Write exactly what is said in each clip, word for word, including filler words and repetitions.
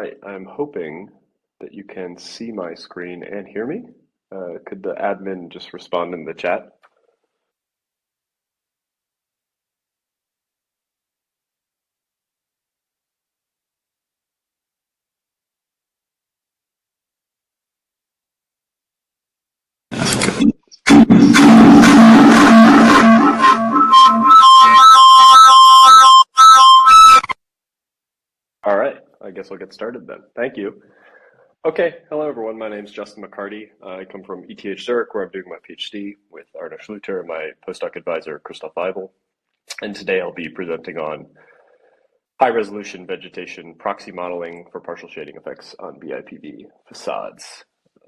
right, I'm hoping that you can see my screen and hear me. Uh, could the admin just respond in the chat? All right, I guess we'll get started then. Thank you. Okay, hello everyone. My name is Justin McCarty. Uh, I come from E T H Zurich, where I'm doing my PhD with Arno Schluter and my postdoc advisor, Christoph Weibel. And today I'll be presenting on high-resolution vegetation proxy modeling for partial shading effects on B I P V facades.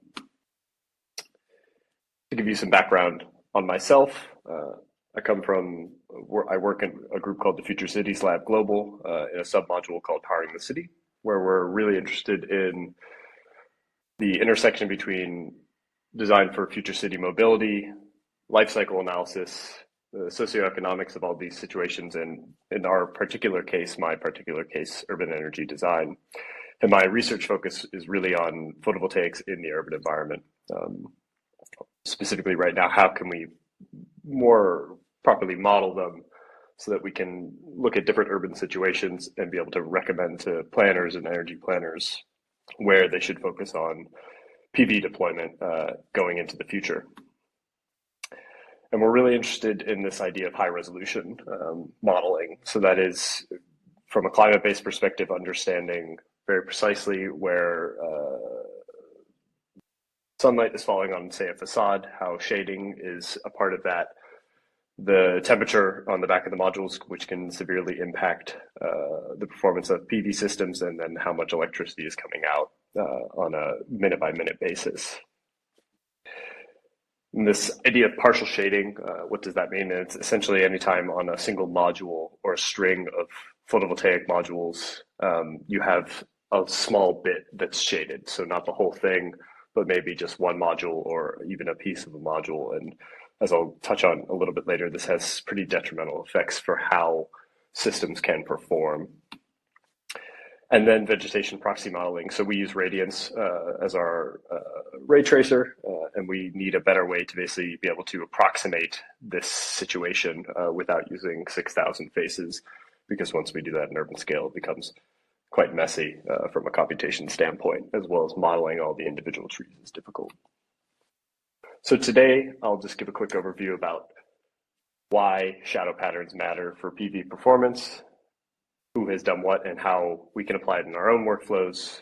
To give you some background on myself, uh, I come from, I work in a group called the Future Cities Lab Global uh, in a sub-module called Powering the City, where we're really interested in the intersection between design for future city mobility, life cycle analysis, the socioeconomics of all these situations, and in our particular case, my particular case, urban energy design. And my research focus is really on photovoltaics in the urban environment. Um, specifically right now, how can we more properly model them so that we can look at different urban situations and be able to recommend to planners and energy planners where they should focus on P V deployment uh, going into the future. And we're really interested in this idea of high resolution um, modeling. So that is, from a climate-based perspective, understanding very precisely where uh, sunlight is falling on, say, a facade, how shading is a part of that, the temperature on the back of the modules, which can severely impact uh, the performance of P V systems, and then how much electricity is coming out uh, on a minute-by-minute basis. And this idea of partial shading, uh, what does that mean? It's essentially any time on a single module or a string of photovoltaic modules, um, you have a small bit that's shaded. So not the whole thing, but maybe just one module or even a piece of a module. And as I'll touch on a little bit later, this has pretty detrimental effects for how systems can perform. And then vegetation proxy modeling. So we use radiance uh, as our uh, ray tracer, uh, and we need a better way to basically be able to approximate this situation uh, without using six thousand faces, because once we do that in urban scale, it becomes quite messy uh, from a computation standpoint, as well as modeling all the individual trees is difficult. So today, I'll just give a quick overview about why shadow patterns matter for P V performance, who has done what, and how we can apply it in our own workflows,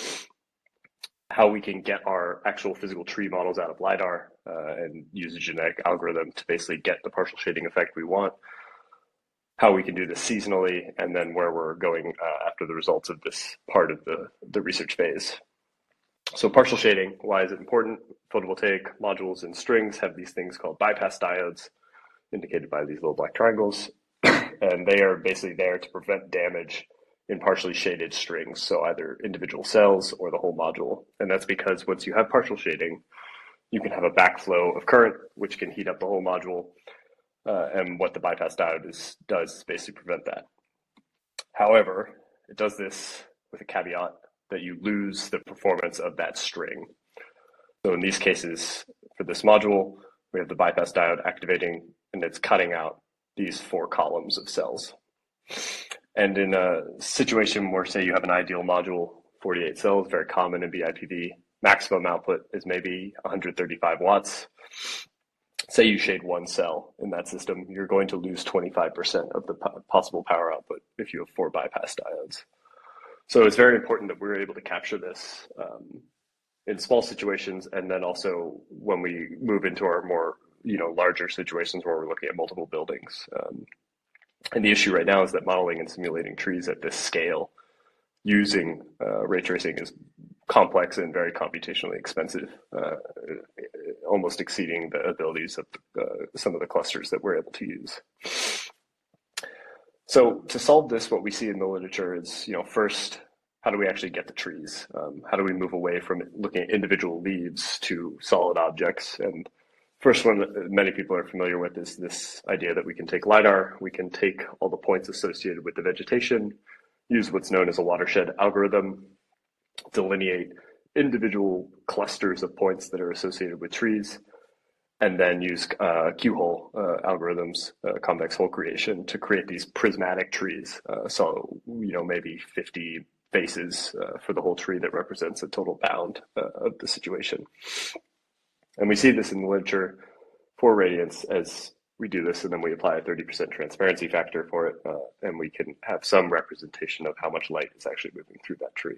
how we can get our actual physical tree models out of LiDAR uh, and use a genetic algorithm to basically get the partial shading effect we want, how we can do this seasonally, and then where we're going uh, after the results of this part of the, the research phase. So partial shading, why is it important? Photovoltaic modules and strings have these things called bypass diodes, indicated by these little black triangles. And they are basically there to prevent damage in partially shaded strings, so either individual cells or the whole module. And that's because once you have partial shading, you can have a backflow of current, which can heat up the whole module. Uh, and what the bypass diode is, does is basically prevent that. However, it does this with a caveat that you lose the performance of that string. So in these cases, for this module, we have the bypass diode activating, and it's cutting out these four columns of cells. And in a situation where, say, you have an ideal module, forty-eight cells, very common in B I P V, maximum output is maybe one hundred thirty-five watts. Say you shade one cell in that system, you're going to lose twenty-five percent of the possible power output if you have four bypass diodes. So it's very important that we're able to capture this um, in small situations, and then also when we move into our more you know, larger situations where we're looking at multiple buildings. Um, and the issue right now is that modeling and simulating trees at this scale using uh, ray tracing is complex and very computationally expensive, uh, almost exceeding the abilities of uh, some of the clusters that we're able to use. So to solve this, what we see in the literature is, you know, first, how do we actually get the trees? Um, how do we move away from looking at individual leaves to solid objects? And first one that many people are familiar with is this idea that we can take LiDAR, we can take all the points associated with the vegetation, use what's known as a watershed algorithm, delineate individual clusters of points that are associated with trees, and then use uh, Q-hole uh, algorithms, uh, convex hole creation, to create these prismatic trees. Uh, so, you know, maybe fifty faces uh, for the whole tree that represents a total bound uh, of the situation. And we see this in the literature for radiance as we do this, and then we apply a thirty percent transparency factor for it, uh, and we can have some representation of how much light is actually moving through that tree.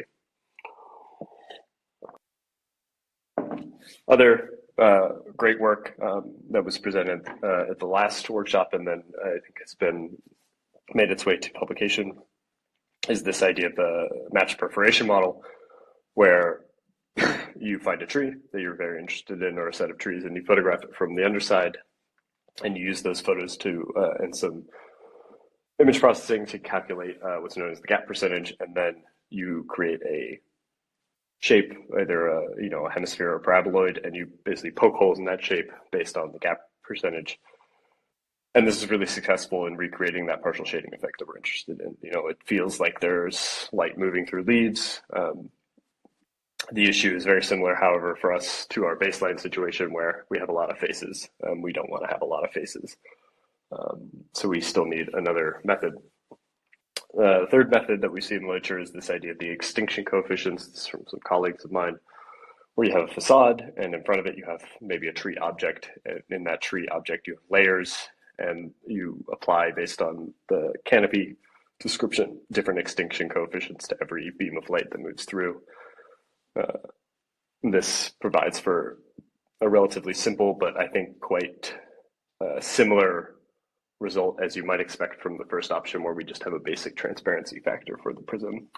Other uh, great work um, that was presented uh, at the last workshop, and then I think has been made its way to publication, is this idea of the match perforation model, where you find a tree that you're very interested in, or a set of trees, and you photograph it from the underside, and you use those photos to uh, and some image processing to calculate uh, what's known as the gap percentage, and then you create a shape, either a you know a hemisphere or a paraboloid, and you basically poke holes in that shape based on the gap percentage. And this is really successful in recreating that partial shading effect that we're interested in. You know, it feels like there's light moving through leaves. Um, the issue is very similar, however, for us to our baseline situation where we have a lot of faces. Um, we don't want to have a lot of faces. Um, so we still need another method. Uh, the third method that we see in the literature is this idea of the extinction coefficients. This is from some colleagues of mine, where you have a facade, and in front of it you have maybe a tree object. And in that tree object you have layers, and you apply, based on the canopy description, different extinction coefficients to every beam of light that moves through. Uh, this provides for a relatively simple, but I think quite uh, similar result as you might expect from the first option, where we just have a basic transparency factor for the prism.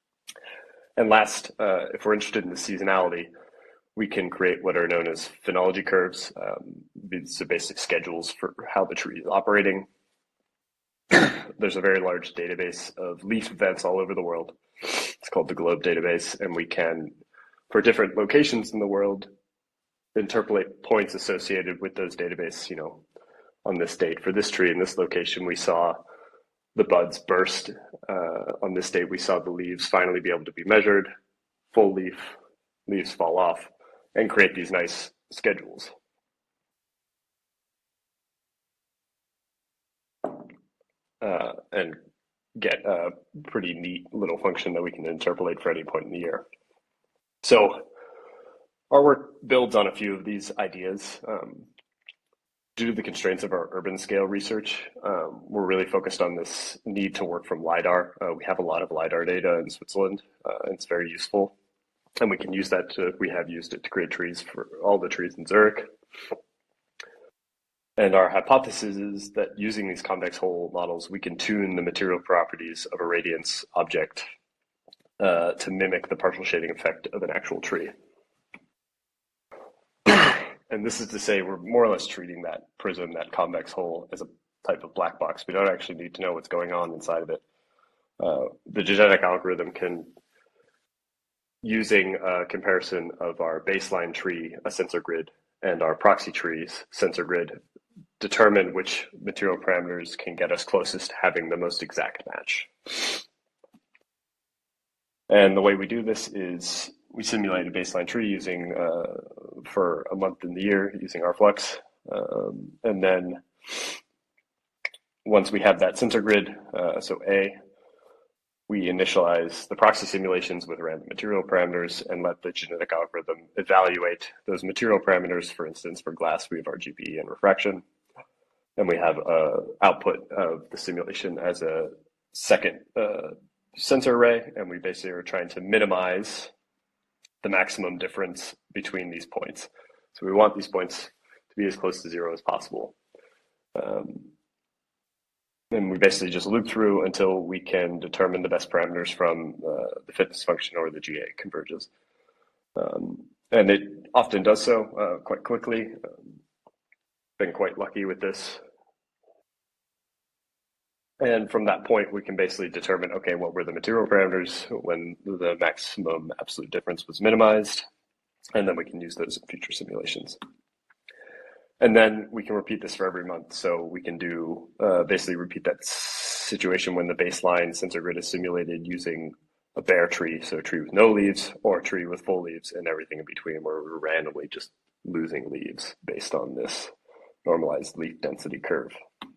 And last, uh, if we're interested in the seasonality, we can create what are known as phenology curves. Um, these are basic schedules for how the tree is operating. There's a very large database of leaf events all over the world. It's called the GLOBE database, and we can, for different locations in the world, interpolate points associated with those databases. You know, on this date for this tree in this location, we saw the buds burst. Uh, on this date, we saw the leaves finally be able to be measured, full leaf, leaves fall off, and create these nice schedules. Uh, and get a pretty neat little function that we can interpolate for any point in the year. So our work builds on a few of these ideas. Um, due to the constraints of our urban scale research, um, we're really focused on this need to work from LiDAR. Uh, we have a lot of LiDAR data in Switzerland, uh, and it's very useful. And we can use that to, we have used it to create trees for all the trees in Zurich. And our hypothesis is that using these convex hole models, we can tune the material properties of a radiance object uh, to mimic the partial shading effect of an actual tree. And this is to say we're more or less treating that prism, that convex hole, as a type of black box. We don't actually need to know what's going on inside of it. Uh, the genetic algorithm can, using a comparison of our baseline tree, a sensor grid, and our proxy trees, sensor grid, determine which material parameters can get us closest to having the most exact match. And the way we do this is we simulate a baseline tree using, uh, for a month in the year, using R Flux. Um, and then once we have that sensor grid, uh, so A, we initialize the proxy simulations with random material parameters and let the genetic algorithm evaluate those material parameters. For instance, for glass, we have R G B and refraction. And we have a output of the simulation as a second uh, sensor array, and we basically are trying to minimize the maximum difference between these points. So we want these points to be as close to zero as possible. Um, and we basically just loop through until we can determine the best parameters from uh, the fitness function or the G A converges. Um, and it often does so uh, quite quickly. Um, been quite lucky with this. And from that point, we can basically determine, okay, what were the material parameters when the maximum absolute difference was minimized, and then we can use those in future simulations. And then we can repeat this for every month. So we can do, uh, basically repeat that situation when the baseline sensor grid is simulated using a bare tree, so a tree with no leaves, or a tree with full leaves, and everything in between, where we're randomly just losing leaves based on this normalized leaf density curve.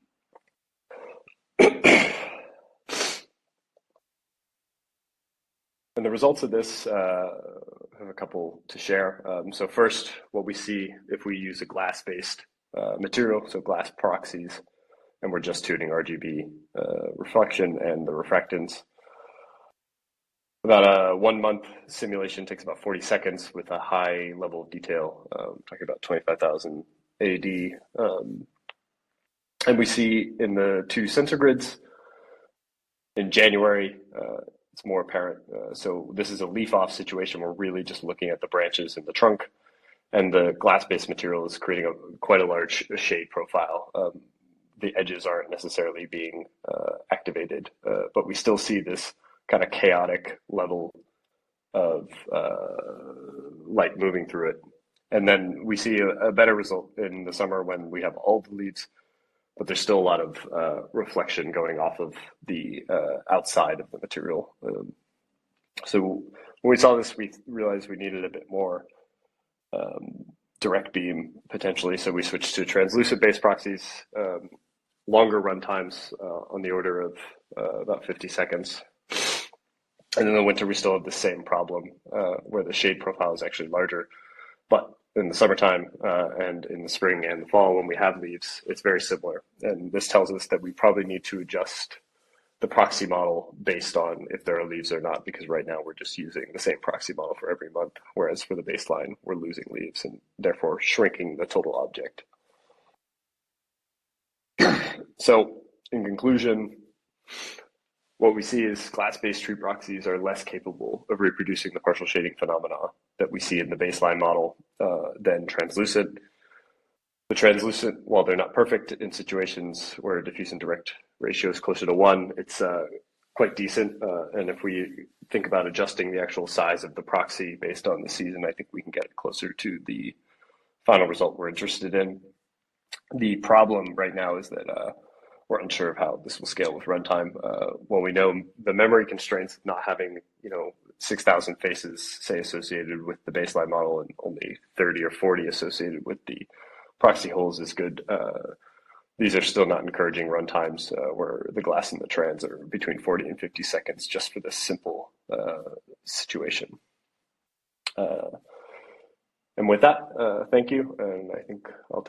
And the results of this, uh, I have a couple to share. Um, so first, what we see if we use a glass-based uh, material, so glass proxies, and we're just tuning R G B uh, reflection and the refractance. About a one month simulation takes about forty seconds with a high level of detail, um, talking about twenty-five thousand A D. Um, and we see in the two sensor grids in January, uh, it's more apparent. Uh, so this is a leaf off situation. We're really just looking at the branches and the trunk, and the glass-based material is creating a, quite a large shade profile. Um, the edges aren't necessarily being uh, activated, uh, but we still see this kind of chaotic level of uh, light moving through it. And then we see a, a better result in the summer when we have all the leaves, but there's still a lot of uh, reflection going off of the uh, outside of the material. Um, so when we saw this, we realized we needed a bit more um, direct beam potentially. So we switched to translucent based proxies, um, longer run times uh, on the order of uh, about fifty seconds. And in the winter, we still have the same problem uh, where the shade profile is actually larger. But in the summertime uh, and in the spring and the fall, when we have leaves, it's very similar. And this tells us that we probably need to adjust the proxy model based on if there are leaves or not, because right now we're just using the same proxy model for every month, whereas for the baseline, we're losing leaves and therefore shrinking the total object. So in conclusion, what we see is glass-based tree proxies are less capable of reproducing the partial shading phenomena that we see in the baseline model uh, than translucent. The translucent, while they're not perfect in situations where diffuse and direct ratio is closer to one, it's uh, quite decent. Uh, and if we think about adjusting the actual size of the proxy based on the season, I think we can get it closer to the final result we're interested in. The problem right now is that uh, we're unsure of how this will scale with runtime. Uh, well, we know the memory constraints of not having, you know, six thousand faces, say, associated with the baseline model and only thirty or forty associated with the proxy holes is good. Uh, these are still not encouraging runtimes uh, where the glass and the trans are between forty and fifty seconds just for this simple uh, situation. Uh, and with that, uh, thank you. And I think I'll